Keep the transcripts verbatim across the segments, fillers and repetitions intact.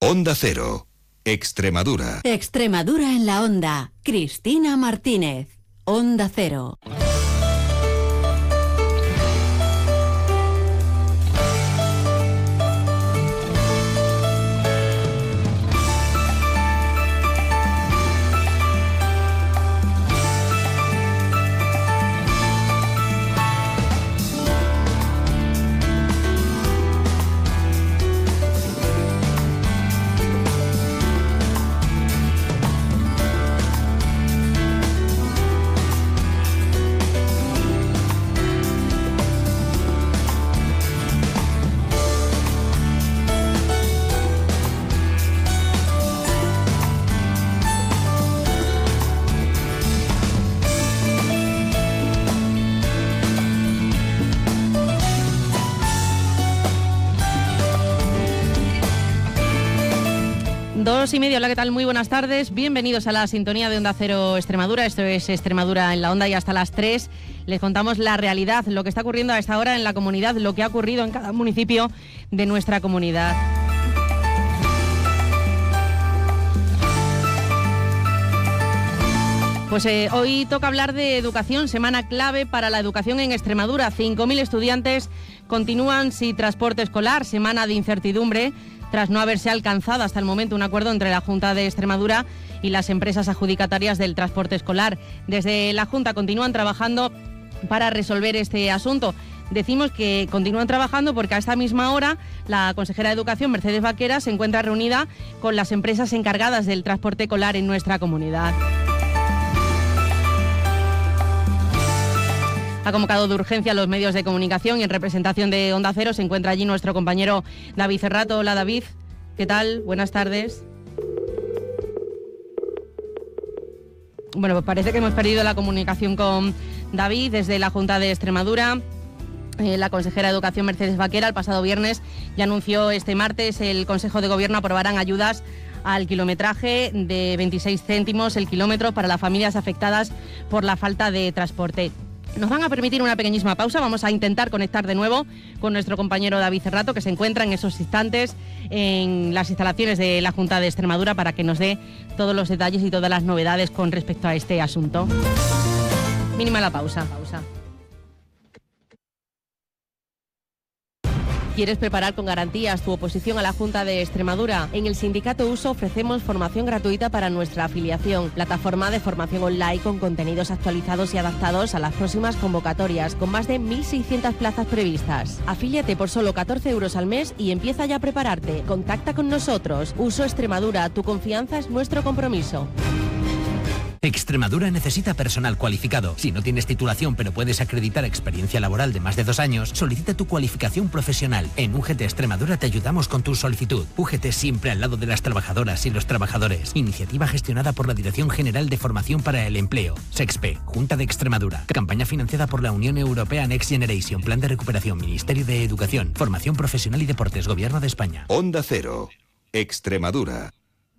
Onda Cero, Extremadura. Extremadura en la onda. Cristina Martínez, Onda Cero. Dos y media, hola, ¿qué tal? Muy buenas tardes, bienvenidos a la sintonía de Onda Cero Extremadura. Esto es Extremadura en la onda y hasta las tres les contamos la realidad, lo que está ocurriendo a esta hora en la comunidad, lo que ha ocurrido en cada municipio de nuestra comunidad. Pues eh, hoy toca hablar de educación, semana clave para la educación en Extremadura. cinco mil estudiantes continúan sin transporte escolar, semana de incertidumbre, tras no haberse alcanzado hasta el momento un acuerdo entre la Junta de Extremadura y las empresas adjudicatarias del transporte escolar. Desde la Junta continúan trabajando para resolver este asunto. Decimos que continúan trabajando porque a esta misma hora la consejera de Educación, Mercedes Vaquera, se encuentra reunida con las empresas encargadas del transporte escolar en nuestra comunidad. Ha convocado de urgencia a los medios de comunicación y en representación de Onda Cero se encuentra allí nuestro compañero David Cerrato. Hola David, ¿qué tal? Buenas tardes. Bueno, pues parece que hemos perdido la comunicación con David desde la Junta de Extremadura. Eh, la consejera de Educación, Mercedes Vaquera, el pasado viernes ya anunció este martes el Consejo de Gobierno aprobarán ayudas al kilometraje de veintiséis céntimos el kilómetro para las familias afectadas por la falta de transporte. Nos van a permitir una pequeñísima pausa, vamos a intentar conectar de nuevo con nuestro compañero David Cerrato, que se encuentra en esos instantes en las instalaciones de la Junta de Extremadura para que nos dé todos los detalles y todas las novedades con respecto a este asunto. Mínima la pausa. pausa. ¿Quieres preparar con garantías tu oposición a la Junta de Extremadura? En el Sindicato Uso ofrecemos formación gratuita para nuestra afiliación, plataforma de formación online con contenidos actualizados y adaptados a las próximas convocatorias, con más de mil seiscientas plazas previstas. Afíliate por solo catorce euros al mes y empieza ya a prepararte. Contacta con nosotros. Uso Extremadura, tu confianza es nuestro compromiso. Extremadura necesita personal cualificado. Si no tienes titulación pero puedes acreditar experiencia laboral de más de dos años, solicita tu cualificación profesional. En U G T Extremadura te ayudamos con tu solicitud. U G T siempre al lado de las trabajadoras y los trabajadores. Iniciativa gestionada por la Dirección General de Formación para el Empleo. SEXPE, Junta de Extremadura. Campaña financiada por la Unión Europea Next Generation. Plan de recuperación, Ministerio de Educación, Formación Profesional y Deportes, Gobierno de España. Onda Cero, Extremadura.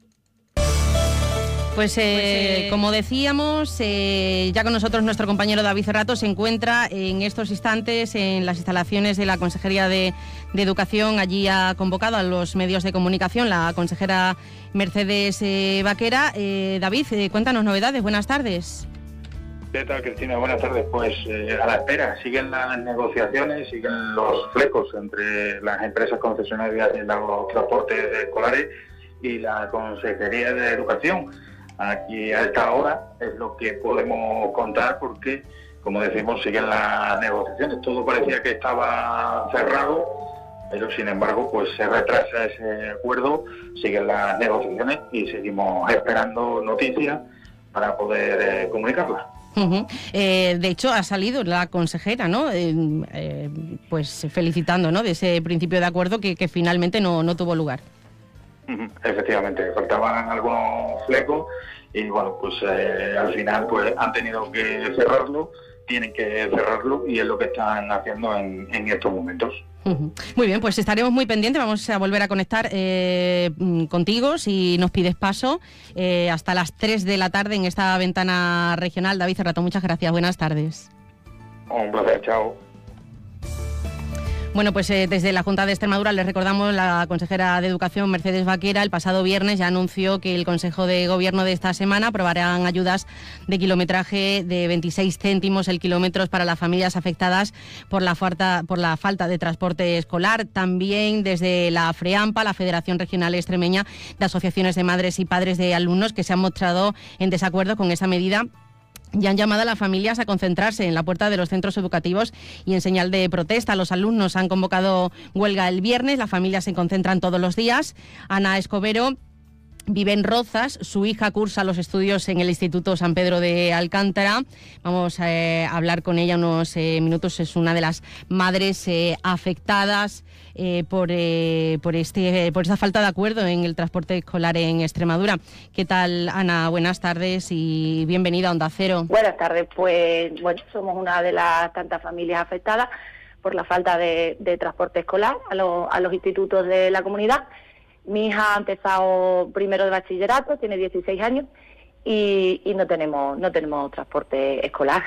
Pues, eh, pues eh, como decíamos, eh, ya con nosotros nuestro compañero David Cerrato se encuentra en estos instantes en las instalaciones de la Consejería de, de Educación. Allí ha convocado a los medios de comunicación la consejera Mercedes eh, Vaquera. Eh, David, eh, cuéntanos novedades. Buenas tardes. ¿Qué tal, Cristina? Buenas tardes. Pues eh, a la espera, siguen las negociaciones, siguen los flecos entre las empresas concesionarias de los transportes escolares y la Consejería de Educación. Aquí a esta hora es lo que podemos contar porque, como decimos, siguen las negociaciones. Todo parecía que estaba cerrado, pero sin embargo pues se retrasa ese acuerdo, siguen las negociaciones y seguimos esperando noticias para poder eh, comunicarlas. Uh-huh. Eh, de hecho, ha salido la consejera, ¿no? Eh, eh, pues felicitando, ¿no?, de ese principio de acuerdo que, que finalmente no, no tuvo lugar. Efectivamente, faltaban algunos flecos y bueno, pues eh, al final pues han tenido que cerrarlo, tienen que cerrarlo y es lo que están haciendo en, en estos momentos. Uh-huh. Muy bien, pues estaremos muy pendientes, vamos a volver a conectar eh, contigo si nos pides paso eh, hasta las tres de la tarde en esta ventana regional. David Cerrato, muchas gracias, buenas tardes. Un placer, chao. Bueno, pues eh, desde la Junta de Extremadura les recordamos, la consejera de Educación, Mercedes Vaquera, el pasado viernes ya anunció que el Consejo de Gobierno de esta semana aprobarán ayudas de kilometraje de veintiséis céntimos el kilómetro para las familias afectadas por la falta, por la falta de transporte escolar. También desde la FREAMPA, la Federación Regional Extremeña de Asociaciones de Madres y Padres de Alumnos, que se han mostrado en desacuerdo con esa medida, y han llamado a las familias a concentrarse en la puerta de los centros educativos y en señal de protesta. Los alumnos han convocado huelga el viernes, las familias se concentran todos los días. Ana Escobero vive en Rozas, su hija cursa los estudios en el Instituto San Pedro de Alcántara. Vamos eh, a hablar con ella unos eh, minutos. Es una de las madres eh, afectadas eh, por, eh, por, este, por esta falta de acuerdo en el transporte escolar en Extremadura. ¿Qué tal, Ana? Buenas tardes y bienvenida a Onda Cero. Buenas tardes. Pues bueno, somos una de las tantas familias afectadas por la falta de, de transporte escolar a, lo, a los institutos de la comunidad. Mi hija ha empezado primero de bachillerato, tiene dieciséis años y, y no tenemos no tenemos transporte escolar.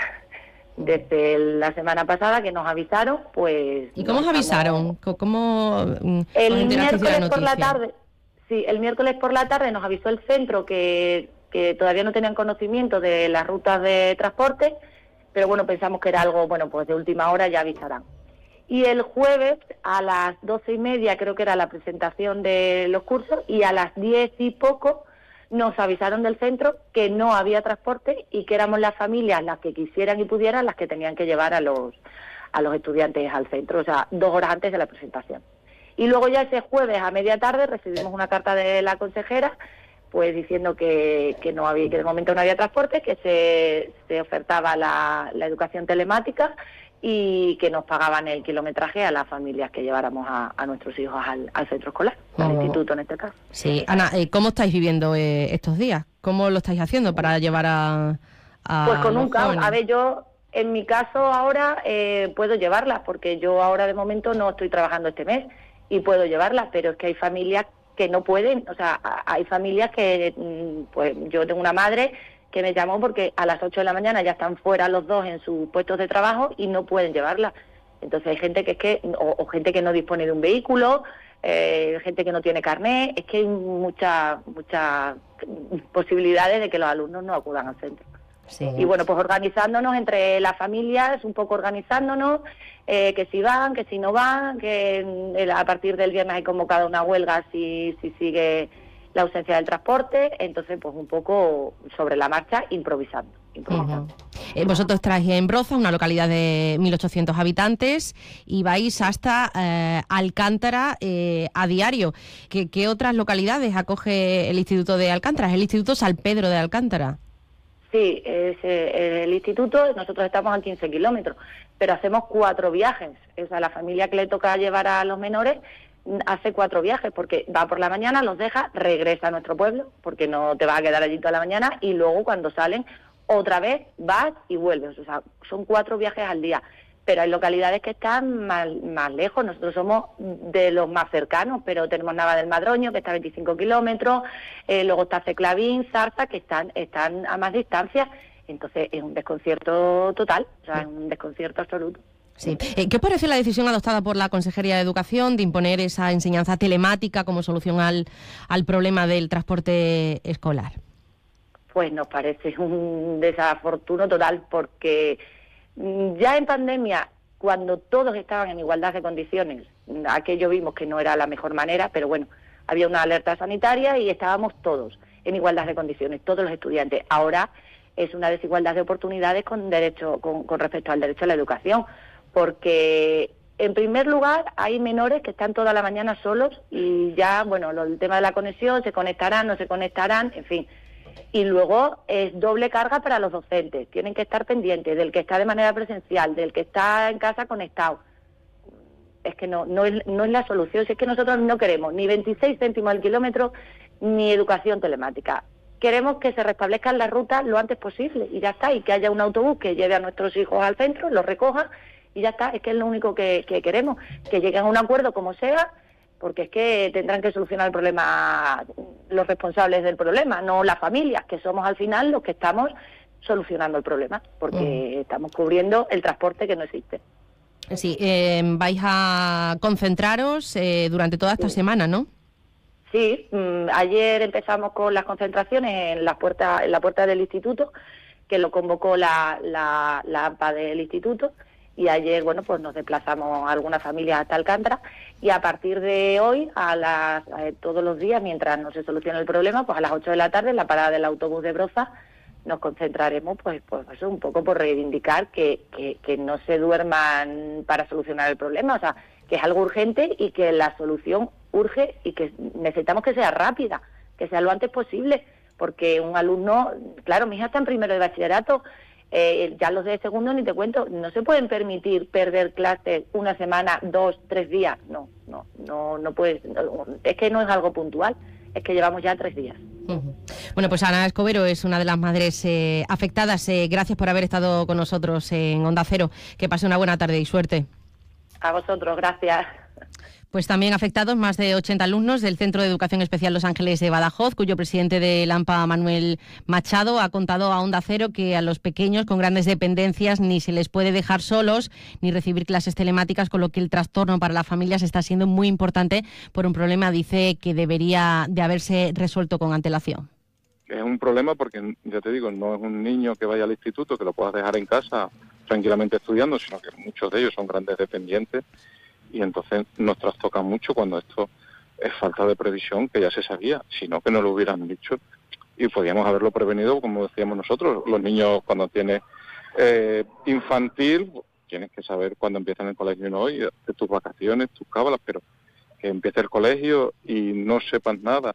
Desde la semana pasada que nos avisaron, pues... ¿Y cómo os avisaron? ¿Cómo el miércoles por la tarde? Sí, el miércoles por la tarde nos avisó el centro que, que todavía no tenían conocimiento de las rutas de transporte, pero bueno, pensamos que era algo, bueno, pues de última hora ya avisarán. Y el jueves a las doce y media creo que era la presentación de los cursos y a las diez y poco nos avisaron del centro que no había transporte y que éramos las familias las que quisieran y pudieran las que tenían que llevar a los a los estudiantes al centro, o sea, dos horas antes de la presentación. Y luego ya ese jueves a media tarde recibimos una carta de la consejera pues diciendo que, que no había, que de momento no había transporte, que se, se ofertaba la, la educación telemática y que nos pagaban el kilometraje a las familias que lleváramos a, a nuestros hijos al, al centro escolar, oh. al instituto en este caso. Sí, Ana, ¿cómo estáis viviendo eh, estos días? ¿Cómo lo estáis haciendo para llevar a, a Pues con los un caos. jóvenes? A ver, yo en mi caso ahora eh, puedo llevarlas, porque yo ahora de momento no estoy trabajando este mes y puedo llevarlas, pero es que hay familias que no pueden, o sea, hay familias que, pues yo tengo una madre que me llamó porque a las ocho de la mañana ya están fuera los dos en sus puestos de trabajo y no pueden llevarla. Entonces hay gente que es que, o, o gente que no dispone de un vehículo, eh, gente que no tiene carnet, es que hay muchas muchas posibilidades de que los alumnos no acudan al centro. Sí. Y bueno, pues organizándonos entre las familias, un poco organizándonos, eh, que si van, que si no van, que eh, a partir del viernes hay convocada una huelga si, si sigue la ausencia del transporte, entonces pues un poco sobre la marcha improvisando. improvisando. Uh-huh. eh, vosotros estáis en Broza, una localidad de mil ochocientos habitantes, y vais hasta eh, Alcántara eh, a diario. ¿Qué, ¿Qué otras localidades acoge el Instituto de Alcántara? ¿Es el Instituto San Pedro de Alcántara? Sí, es eh, el instituto, nosotros estamos a quince kilómetros, pero hacemos cuatro viajes. O sea, la familia que le toca llevar a los menores hace cuatro viajes, porque va por la mañana, los deja, regresa a nuestro pueblo, porque no te vas a quedar allí toda la mañana, y luego cuando salen, otra vez vas y vuelves. O sea, son cuatro viajes al día. Pero hay localidades que están más, más lejos. Nosotros somos de los más cercanos, pero tenemos Nava del Madroño, que está a veinticinco kilómetros, eh, luego está Ceclavín, Zarza, que están, están a más distancia. Entonces es un desconcierto total, o sea, es un desconcierto absoluto. Sí. Eh, ¿Qué os parece la decisión adoptada por la Consejería de Educación de imponer esa enseñanza telemática como solución al, al problema del transporte escolar? Pues nos parece un desafortuno total, porque ya en pandemia, cuando todos estaban en igualdad de condiciones, aquello vimos que no era la mejor manera, pero bueno, había una alerta sanitaria y estábamos todos en igualdad de condiciones, todos los estudiantes. Ahora es una desigualdad de oportunidades con derecho, con, con respecto al derecho a la educación, porque en primer lugar hay menores que están toda la mañana solos y ya, bueno, lo, el tema de la conexión, se conectarán, no se conectarán, en fin. Y luego es doble carga para los docentes, tienen que estar pendientes del que está de manera presencial, del que está en casa conectado. Es que no no es, no es la solución, si es que nosotros no queremos ni veintiséis céntimos al kilómetro ni educación telemática. Queremos que se restablezcan las rutas lo antes posible y ya está, y que haya un autobús que lleve a nuestros hijos al centro, los recoja y ya está. Es que es lo único que, que queremos, que lleguen a un acuerdo como sea, porque es que tendrán que solucionar el problema los responsables del problema, no las familias, que somos al final los que estamos solucionando el problema, porque uh-huh. estamos cubriendo el transporte que no existe. Sí, eh, vais a concentraros eh, durante toda esta sí. semana, ¿no? Sí, mmm, ayer empezamos con las concentraciones en la puerta, en la puerta del instituto, que lo convocó la, la, la A M P A del instituto, y ayer, bueno, pues nos desplazamos a algunas familias hasta Alcántara, y a partir de hoy, a las a, todos los días, mientras no se solucione el problema, pues a las ocho de la tarde, en la parada del autobús de Broza, nos concentraremos, pues, pues eso, un poco por reivindicar que, que, que no se duerman para solucionar el problema, o sea, que es algo urgente y que la solución urge y que necesitamos que sea rápida, que sea lo antes posible, porque un alumno, claro, mi hija está en primero de bachillerato, eh, ya los de segundo ni te cuento, no se pueden permitir perder clases una semana, dos, tres días, no, no, no, no puedes, no, es que no es algo puntual, es que llevamos ya tres días. Uh-huh. Bueno, pues Ana Escobero es una de las madres eh, afectadas. Eh, gracias por haber estado con nosotros en Onda Cero. Que pase una buena tarde y suerte. A vosotros, gracias. Pues también afectados más de ochenta alumnos del Centro de Educación Especial Los Ángeles de Badajoz, cuyo presidente de la A M P A, Manuel Machado, ha contado a Onda Cero que a los pequeños con grandes dependencias ni se les puede dejar solos ni recibir clases telemáticas, con lo que el trastorno para las familias está siendo muy importante por un problema, dice, que debería de haberse resuelto con antelación. Es un problema porque, ya te digo, no es un niño que vaya al instituto, que lo puedas dejar en casa tranquilamente estudiando, sino que muchos de ellos son grandes dependientes. Y entonces nos trastoca mucho cuando esto es falta de previsión, que ya se sabía, sino que no lo hubieran dicho y podíamos haberlo prevenido, como decíamos nosotros. Los niños cuando tienen eh, infantil, tienes que saber cuándo empiezan el colegio y no, y de tus vacaciones, tus cábalas, pero que empiece el colegio y no sepas nada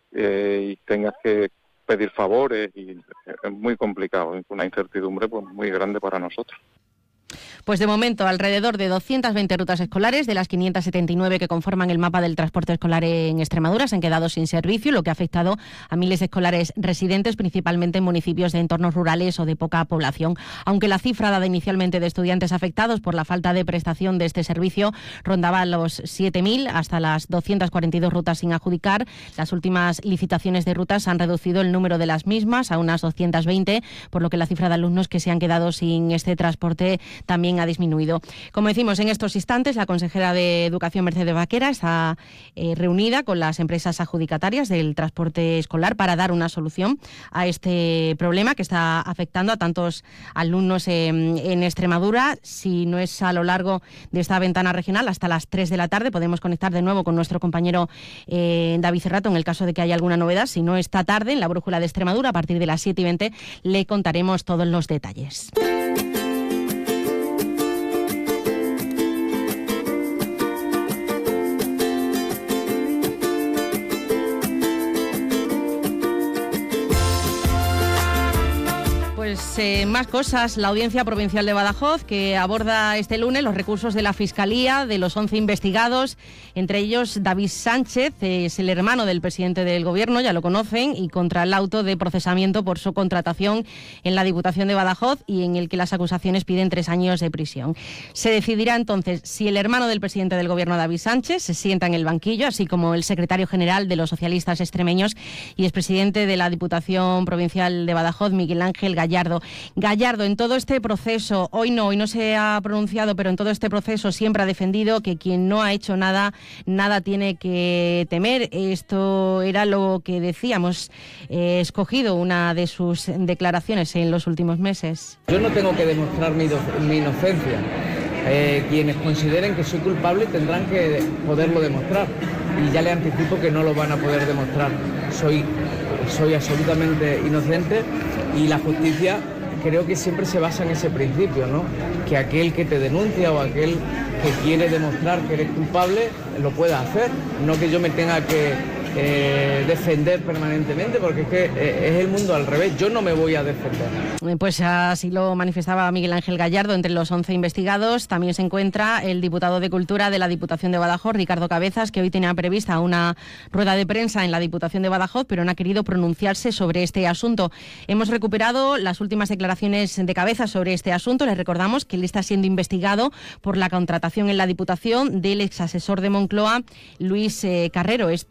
eh, y tengas que pedir favores, y es muy complicado, una incertidumbre pues muy grande para nosotros. Pues de momento, alrededor de doscientas veinte rutas escolares de las quinientas setenta y nueve que conforman el mapa del transporte escolar en Extremadura se han quedado sin servicio, lo que ha afectado a miles de escolares residentes, principalmente en municipios de entornos rurales o de poca población. Aunque la cifra dada inicialmente de estudiantes afectados por la falta de prestación de este servicio rondaba los siete mil hasta las doscientas cuarenta y dos rutas sin adjudicar, las últimas licitaciones de rutas han reducido el número de las mismas a unas doscientas veinte, por lo que la cifra de alumnos que se han quedado sin este transporte también ha disminuido. Como decimos, en estos instantes la consejera de Educación, Mercedes Vaquera, está eh, reunida con las empresas adjudicatarias del transporte escolar para dar una solución a este problema que está afectando a tantos alumnos en, en Extremadura. Si no es a lo largo de esta ventana regional, hasta las tres de la tarde podemos conectar de nuevo con nuestro compañero eh, David Cerrato en el caso de que haya alguna novedad. Si no, esta tarde en la Brújula de Extremadura, a partir de las siete y veinte, le contaremos todos los detalles. Pues eh, más cosas. La Audiencia Provincial de Badajoz, que aborda este lunes los recursos de la Fiscalía de los once investigados, entre ellos David Sánchez, eh, es el hermano del presidente del Gobierno, ya lo conocen, y contra el auto de procesamiento por su contratación en la Diputación de Badajoz, y en el que las acusaciones piden tres años de prisión. Se decidirá entonces si el hermano del presidente del Gobierno, David Sánchez, se sienta en el banquillo, así como el secretario general de los socialistas extremeños y expresidente de la Diputación Provincial de Badajoz, Miguel Ángel Gallardo. Gallardo, en todo este proceso, hoy no, hoy no se ha pronunciado, pero en todo este proceso siempre ha defendido que quien no ha hecho nada, nada tiene que temer. Esto era lo que decíamos, eh, escogido una de sus declaraciones en los últimos meses. Yo no tengo que demostrar mi, mi inocencia. Eh, quienes consideren que soy culpable tendrán que poderlo demostrar, y ya le anticipo que no lo van a poder demostrar. Soy, soy absolutamente inocente, y la justicia creo que siempre se basa en ese principio, ¿no? Que aquel que te denuncia o aquel que quiere demostrar que eres culpable lo pueda hacer, no que yo me tenga que eh, defender permanentemente, porque es que eh, es el mundo al revés, yo no me voy a defender. Pues así lo manifestaba Miguel Ángel Gallardo. Entre los once investigados también se encuentra el diputado de Cultura de la Diputación de Badajoz, Ricardo Cabezas, que hoy tenía prevista una rueda de prensa en la Diputación de Badajoz, pero no ha querido pronunciarse sobre este asunto. Hemos recuperado las últimas declaraciones de Cabezas sobre este asunto. Les recordamos que él está siendo investigado por la contratación en la Diputación del ex asesor de Moncloa, Luis eh, Carrero. Esto era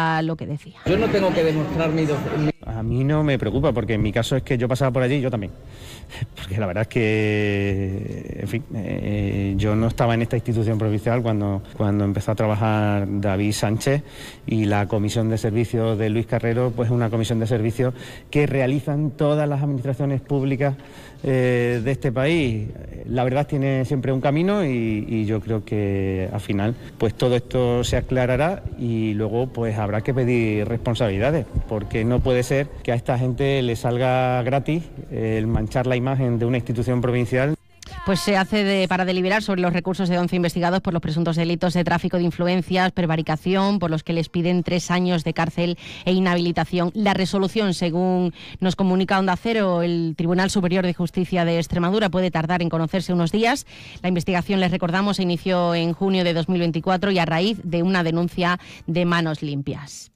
escucha lo que decía. Yo no tengo que demostrar mi... Do- mi... A mí no me preocupa, porque en mi caso es que yo pasaba por allí y yo también. Porque la verdad es que, en fin, eh, yo no estaba en esta institución provincial cuando, cuando empezó a trabajar David Sánchez, y la comisión de servicios de Luis Carrero, pues es una comisión de servicios que realizan todas las administraciones públicas eh, de este país. La verdad tiene siempre un camino y, y yo creo que al final pues todo esto se aclarará y luego pues habrá que pedir responsabilidades, porque no puede ser que a esta gente le salga gratis el manchar la imagen de una institución provincial. Pues se hace de, para deliberar sobre los recursos de once investigados por los presuntos delitos de tráfico de influencias, prevaricación, por los que les piden tres años de cárcel e inhabilitación. La resolución, según nos comunica Onda Cero, el Tribunal Superior de Justicia de Extremadura, puede tardar en conocerse unos días. La investigación, les recordamos, se inició en junio de dos mil veinticuatro y a raíz de una denuncia de Manos Limpias.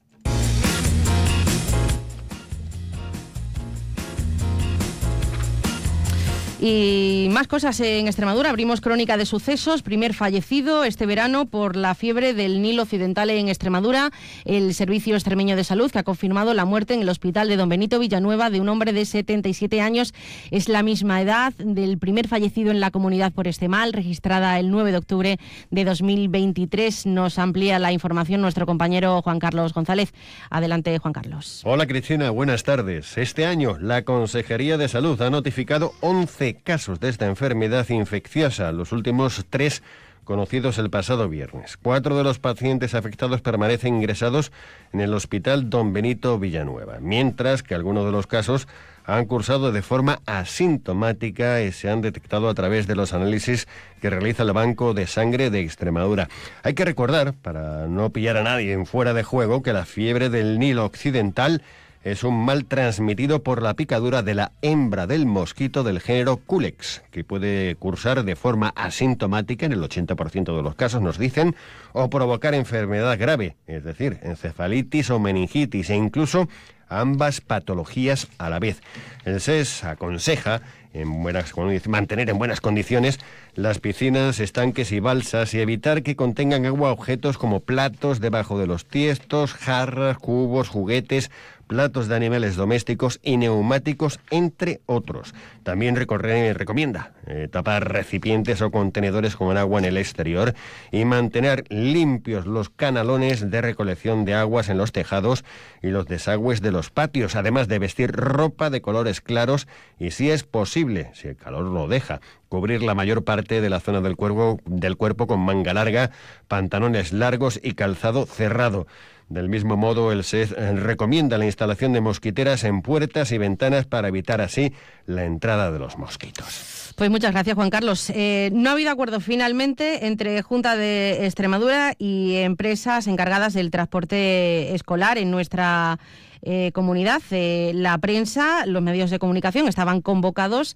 Y más cosas en Extremadura. Abrimos crónica de sucesos. Primer fallecido este verano por la fiebre del Nilo Occidental en Extremadura. El Servicio Extremeño de Salud, que ha confirmado la muerte en el hospital de Don Benito Villanueva de un hombre de setenta y siete años. Es la misma edad del primer fallecido en la comunidad por este mal, registrada el nueve de octubre de dos mil veintitrés. Nos amplía la información nuestro compañero Juan Carlos González. Adelante, Juan Carlos. Hola, Cristina. Buenas tardes. Este año la Consejería de Salud ha notificado once casos de esta enfermedad infecciosa, los últimos tres conocidos el pasado viernes. Cuatro de los pacientes afectados permanecen ingresados en el Hospital Don Benito Villanueva, mientras que algunos de los casos han cursado de forma asintomática y se han detectado a través de los análisis que realiza el Banco de Sangre de Extremadura. Hay que recordar, para no pillar a nadie en fuera de juego, que la fiebre del Nilo Occidental es un mal transmitido por la picadura de la hembra del mosquito del género Culex, que puede cursar de forma asintomática en el ochenta por ciento de los casos, nos dicen, o provocar enfermedad grave, es decir, encefalitis o meningitis, e incluso ambas patologías a la vez. El S E S aconseja en buenas, mantener en buenas condiciones las piscinas, estanques y balsas y evitar que contengan agua objetos como platos debajo de los tiestos, jarras, cubos, juguetes, platos de animales domésticos y neumáticos, entre otros. También recorre, recomienda eh, tapar recipientes o contenedores con agua en el exterior y mantener limpios los canalones de recolección de aguas en los tejados y los desagües de los patios, además de vestir ropa de colores claros y, si es posible, si el calor lo deja, cubrir la mayor parte de la zona del cuerpo, del cuerpo con manga larga, pantalones largos y calzado cerrado. Del mismo modo, el S E S recomienda la instalación de mosquiteras en puertas y ventanas para evitar así la entrada de los mosquitos. Pues muchas gracias, Juan Carlos. Eh, no ha habido acuerdo finalmente entre Junta de Extremadura y empresas encargadas del transporte escolar en nuestra Eh, comunidad. Eh, la prensa, los medios de comunicación estaban convocados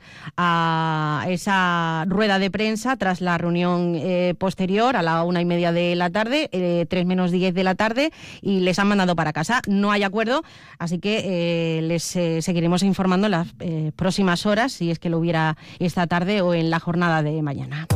a esa rueda de prensa tras la reunión eh, posterior a la una y media de la tarde, eh, tres menos diez de la tarde, y les han mandado para casa. No hay acuerdo, así que eh, les eh, seguiremos informando en las eh, próximas horas, si es que lo hubiera esta tarde o en la jornada de mañana.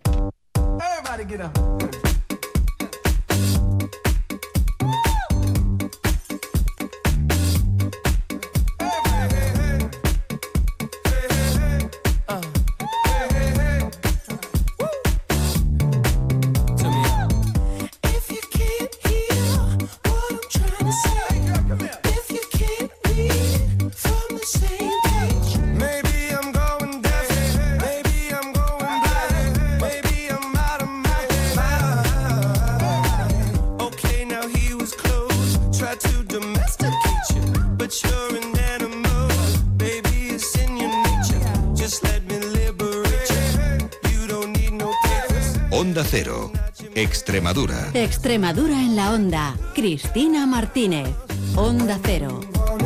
Onda Cero, Extremadura. Extremadura en la onda. Cristina Martínez. Onda Cero.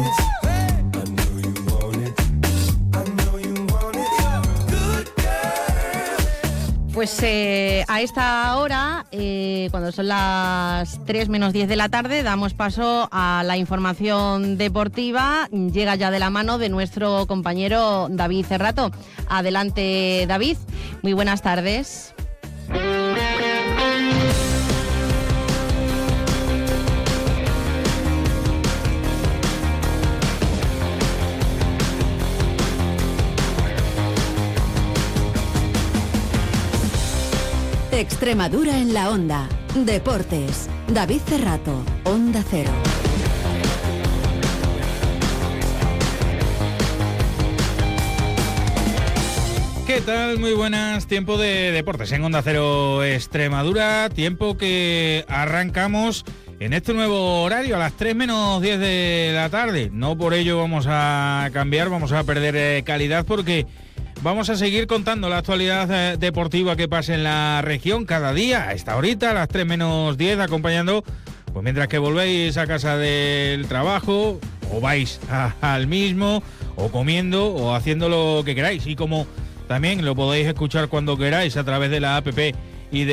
Pues eh, a esta hora, eh, cuando son las tres menos diez de la tarde, damos paso a la información deportiva. Llega ya de la mano de nuestro compañero David Cerrato. Adelante, David. Muy buenas tardes. Extremadura en la Onda. Deportes. David Cerrato, Onda Cero. ¿Qué tal? Muy buenas. Tiempo de deportes en Onda Cero Extremadura. Tiempo que arrancamos en este nuevo horario a las tres menos diez de la tarde. No por ello vamos a cambiar, vamos a perder eh, calidad porque vamos a seguir contando la actualidad eh, deportiva que pasa en la región cada día a esta horita, a las tres menos diez, acompañando, pues mientras que volvéis a casa del trabajo, o vais a, al mismo, o comiendo, o haciendo lo que queráis. Y como también lo podéis escuchar cuando queráis a través de la app y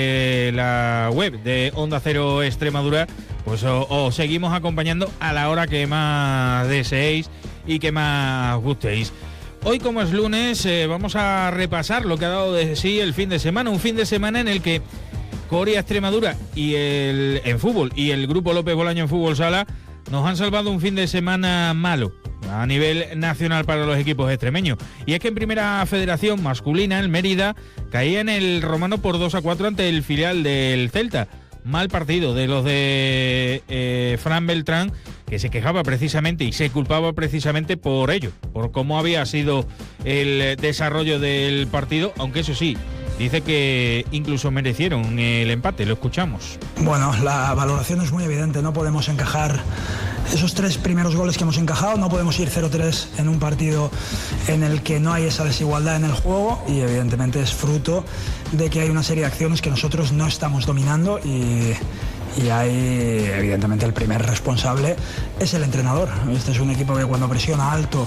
de la web de Onda Cero Extremadura, pues os, os seguimos acompañando a la hora que más deseéis y que más gustéis. Hoy, como es lunes, eh, vamos a repasar lo que ha dado de sí el fin de semana, un fin de semana en el que Coria Extremadura y el en fútbol y el Grupo López Bolaño en fútbol sala nos han salvado un fin de semana malo a nivel nacional para los equipos extremeños. Y es que en primera federación masculina, el Mérida caía en el Romano por dos a cuatro ante el filial del Celta. Mal partido de los de eh, Fran Beltrán, que se quejaba precisamente y se culpaba precisamente por ello, por cómo había sido el desarrollo del partido, aunque eso sí, dice que incluso merecieron el empate. Lo escuchamos. Bueno, la valoración es muy evidente, no podemos encajar esos tres primeros goles que hemos encajado, no podemos ir cero tres en un partido en el que no hay esa desigualdad en el juego, y evidentemente es fruto de que hay una serie de acciones que nosotros no estamos dominando, y, y hay evidentemente el primer responsable es el entrenador. Este es un equipo que cuando presiona alto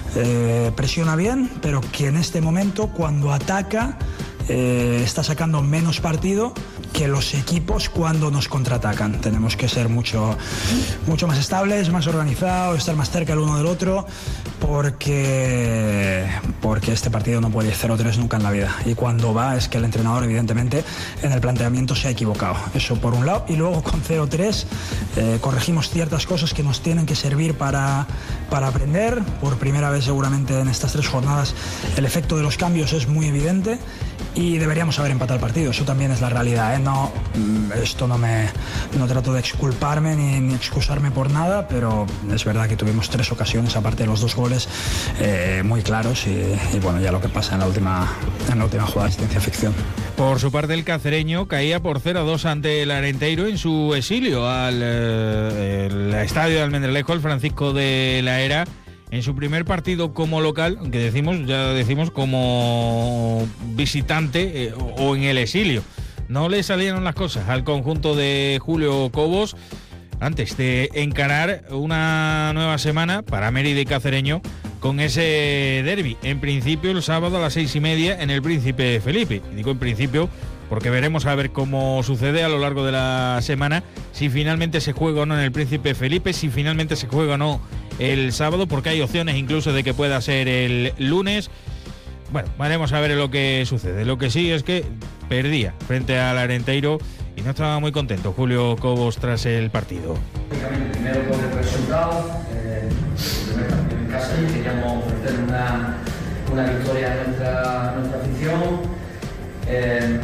eh, presiona bien, pero que en este momento cuando ataca eh, está sacando menos partido que los equipos cuando nos contraatacan. Tenemos que ser mucho, mucho más estables, más organizados, estar más cerca el uno del otro, porque, porque este partido no puede ir cero tres nunca en la vida. Y cuando va es que el entrenador evidentemente en el planteamiento se ha equivocado. Eso por un lado. Y luego con cero tres eh, corregimos ciertas cosas que nos tienen que servir para, para aprender. Por primera vez seguramente en estas tres jornadas el efecto de los cambios es muy evidente y deberíamos haber empatado el partido. Eso también es la realidad, ¿eh? No, esto no me no trato de exculparme ni, ni excusarme por nada, pero es verdad que tuvimos tres ocasiones, aparte de los dos goles, eh, muy claros, y, y bueno, ya lo que pasa en la última en la última jugada de ciencia ficción. Por su parte, el cacereño caía por cero a dos ante el Arenteiro en su exilio al eh, el estadio de Almendralejo, el Francisco de la Era, en su primer partido como local, que decimos, ya decimos, como visitante eh, o en el exilio. No le salieron las cosas al conjunto de Julio Cobos antes de encarar una nueva semana para Mérida y Cacereño con ese derbi. En principio el sábado a las seis y media en el Príncipe Felipe. Y digo en principio porque veremos a ver cómo sucede a lo largo de la semana, si finalmente se juega o no en el Príncipe Felipe, si finalmente se juega o no el sábado, porque hay opciones incluso de que pueda ser el lunes. Bueno, veremos a ver lo que sucede. Lo que sí es que perdía frente al Arenteiro y no estaba muy contento Julio Cobos tras el partido. Primero por el resultado, eh, el primer partido en casa, y queríamos ofrecer una, una victoria a nuestra, nuestra afición. Eh,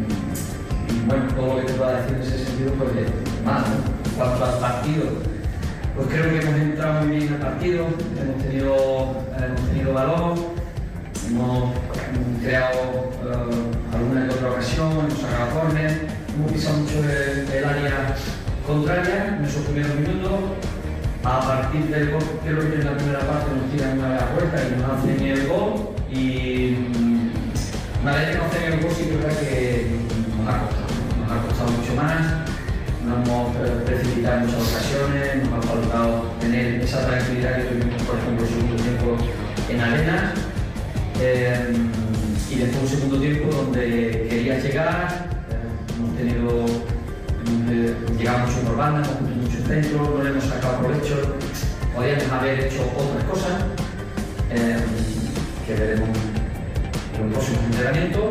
y bueno, todo lo que te pueda decir en ese sentido, pues más, ¿no? En cuanto al partido, pues creo que hemos entrado muy bien al partido, hemos tenido, hemos tenido valor, hemos creado uh, alguna que otra ocasión, hemos sacado córner, hemos pisado mucho el, el área contraria en esos primeros minutos. A partir del gol, creo que en la primera parte nos tiran una vez a vuelta y nos hacen el gol, y una vez que nos hacen el gol sí que es verdad que nos ha costado, nos ha costado mucho más. Nos hemos precipitado en muchas ocasiones, nos ha faltado tener esa tranquilidad que tuvimos, por ejemplo, el segundo tiempo en Arenas. Eh, y después un segundo tiempo donde quería llegar, eh, hemos tenido, eh, llegamos mucho por banda, hemos cumplido mucho centro, no le hemos sacado provecho, podíamos haber hecho otras cosas, eh, que veremos en los próximos entrenamientos.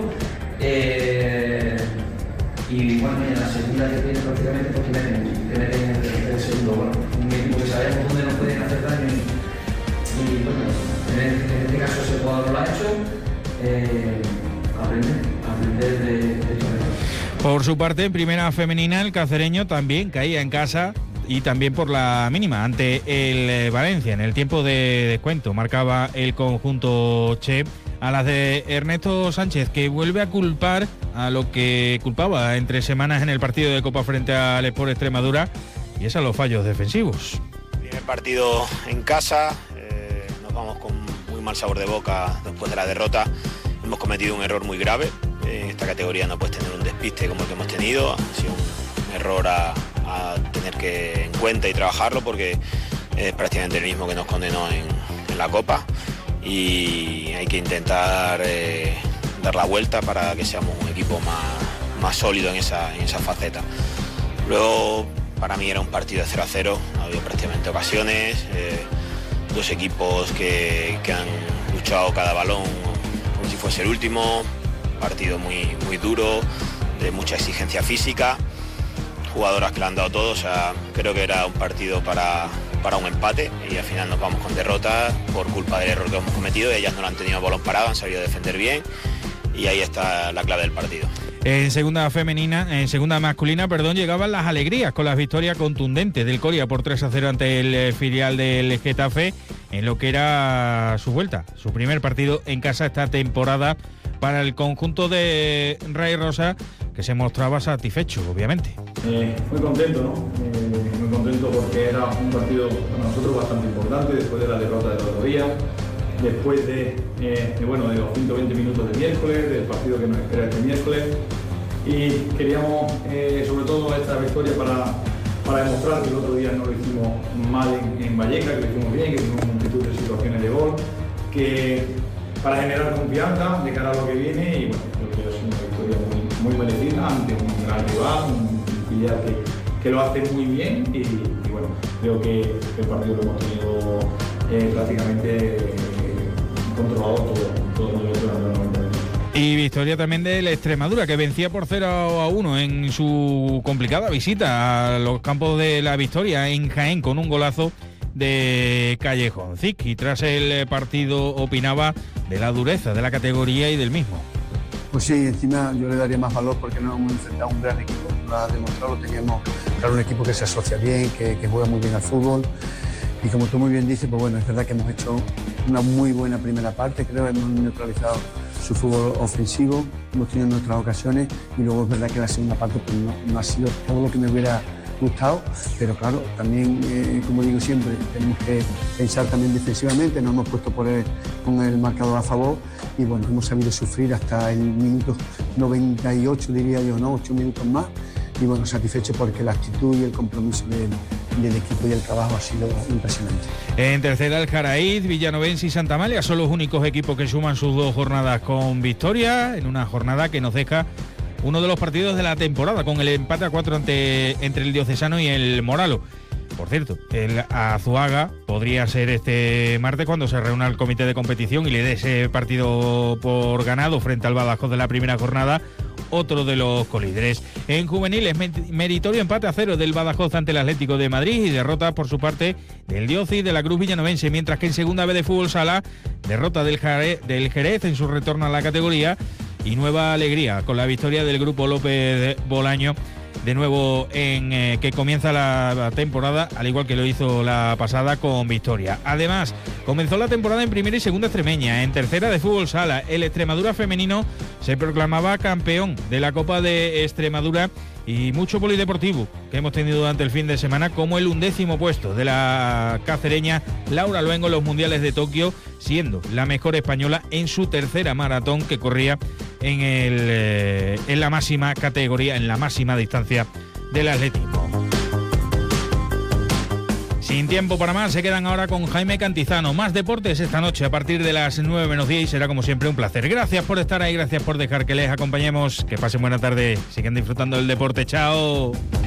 Eh, y bueno, en la segunda que tiene prácticamente porque meten, que meten en el, el segundo gol. Un equipo que sabemos dónde nos pueden hacer daño, y, y bueno, en este caso ese jugador lo ha hecho. Eh, aprender, aprender de, de esto. Por su parte, en primera femenina, el cacereño también caía en casa y también por la mínima ante el Valencia. En el tiempo de descuento marcaba el conjunto Che a las de Ernesto Sánchez, que vuelve a culpar a lo que culpaba entre semanas en el partido de Copa frente al Sport Extremadura, y es a los fallos defensivos. Primer partido en casa, eh, nos vamos con muy mal sabor de boca después de la derrota. Hemos cometido un error muy grave. En esta categoría no puedes tener un despiste como el que hemos tenido. Ha sido un error a, a tener que en cuenta y trabajarlo, porque es prácticamente el mismo que nos condenó en, en la Copa, y hay que intentar eh, dar la vuelta para que seamos un equipo más, más sólido en esa, en esa faceta. Luego, para mí era un partido de cero a cero, no había prácticamente ocasiones, eh, dos equipos que, que han luchado cada balón como si fuese el último. Partido muy, muy duro, de mucha exigencia física, jugadoras que le han dado todo. O sea, creo que era un partido para, para un empate, y al final nos vamos con derrota por culpa del error que hemos cometido. Ellas no lo han tenido balón parado, han sabido defender bien, y ahí está la clave del partido. En segunda femenina, en segunda masculina, perdón, llegaban las alegrías con las victorias contundentes del Coria por tres a cero ante el filial del Getafe, en lo que era su vuelta, su primer partido en casa esta temporada para el conjunto de Ray Rosa, que se mostraba satisfecho, obviamente. Eh, muy contento, ¿no? Eh, muy contento porque era un partido para nosotros bastante importante después de la derrota del otro día, después de, eh, de, bueno, de los ciento veinte minutos de miércoles, del partido que nos espera este miércoles, y queríamos eh, sobre todo esta victoria para, para demostrar que el otro día no lo hicimos mal en, en Vallecas, que lo hicimos bien, que tuvimos multitud de situaciones de gol, que para generar confianza de cara a lo que viene, y bueno, creo que es una victoria muy, muy merecida ante un gran rival, un filial que, que lo hace muy bien, y, y bueno, creo que el partido lo hemos tenido eh, prácticamente eh, controlado todo, todo el durante los noventa minutos. Y victoria también del Extremadura, que vencía por cero a uno en su complicada visita a los campos de la Victoria en Jaén, con un golazo de Callejón. Zic, y tras el partido opinaba de la dureza de la categoría y del mismo. Pues sí, encima yo le daría más valor porque no hemos enfrentado a un gran equipo, lo ha demostrado, teníamos claro, un equipo que se asocia bien, que, que juega muy bien al fútbol, y como tú muy bien dices, pues bueno, es verdad que hemos hecho una muy buena primera parte, creo que hemos neutralizado su fútbol ofensivo, hemos tenido nuestras ocasiones, y luego es verdad que la segunda parte pues no, no ha sido todo lo que me hubiera gustado, pero claro, también, eh, como digo siempre, tenemos que pensar también defensivamente, nos hemos puesto por el, con el marcador a favor, y bueno, hemos sabido sufrir hasta el minuto noventa y ocho, diría yo, ¿no? ocho minutos más, y bueno, satisfecho porque la actitud y el compromiso del, del equipo y el trabajo ha sido impresionante. En tercera, el Jaraíz, Villanovense y Santa Amalia son los únicos equipos que suman sus dos jornadas con victoria, en una jornada que nos deja uno de los partidos de la temporada, con el empate a cuatro ante, entre el Diocesano y el Moralo. Por cierto, el Azuaga podría ser este martes cuando se reúna el comité de competición y le dé ese partido por ganado frente al Badajoz de la primera jornada, otro de los colíderes. En juveniles, meritorio empate a cero del Badajoz ante el Atlético de Madrid, y derrota por su parte del Dioci y de la Cruz Villanovense, mientras que en segunda B de fútbol sala, derrota del Jerez, del Jerez en su retorno a la categoría, y nueva alegría con la victoria del Grupo López Bolaño, de nuevo en eh, que comienza la temporada, al igual que lo hizo la pasada, con victoria. Además, comenzó la temporada en primera y segunda extremeña. En tercera de fútbol sala, el Extremadura femenino se proclamaba campeón de la Copa de Extremadura, y mucho polideportivo que hemos tenido durante el fin de semana, como el undécimo puesto de la cacereña Laura Luengo en los Mundiales de Tokio, siendo la mejor española en su tercera maratón que corría en, el, eh, en la máxima categoría, en la máxima distancia del atletismo. Sin tiempo para más, se quedan ahora con Jaime Cantizano. Más deportes esta noche a partir de las nueve menos diez, y será como siempre un placer. Gracias por estar ahí, gracias por dejar que les acompañemos. Que pasen buena tarde, sigan disfrutando del deporte. Chao.